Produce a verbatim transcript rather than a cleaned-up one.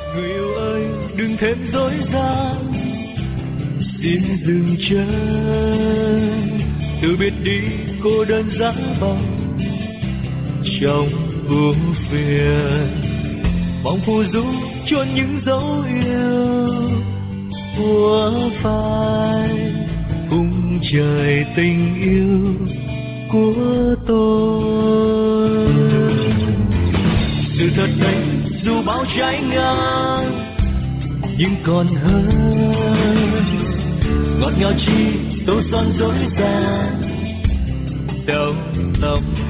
Người yêu ơi đừng thêm dối gian, xin dừng chân, từ biệt đi cô đơn giá băng trong ưu phiền. Mong phù du cho những dấu yêu của phai cùng trời tình yêu của tôi. Sự thật đấy dù bao trái ngang nhưng còn hơn ngọt ngào chi tô son dối gian, đâu lòng